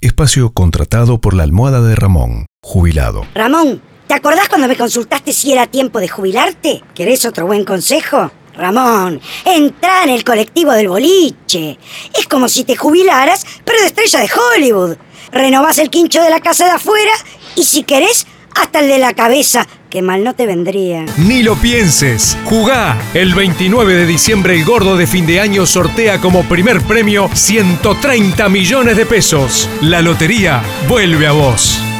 Espacio contratado por la almohada de Ramón, jubilado. Ramón, ¿te acordás cuando me consultaste si era tiempo de jubilarte? ¿Querés otro buen consejo? Ramón, entrá en el colectivo del boliche. Es como si te jubilaras, pero de estrella de Hollywood. Renovás el quincho de la casa de afuera y si querés, hasta el de la cabeza, que mal no te vendría. Ni lo pienses. Jugá. El 29 de diciembre el gordo de fin de año sortea como primer premio 130 millones de pesos. La lotería vuelve a vos.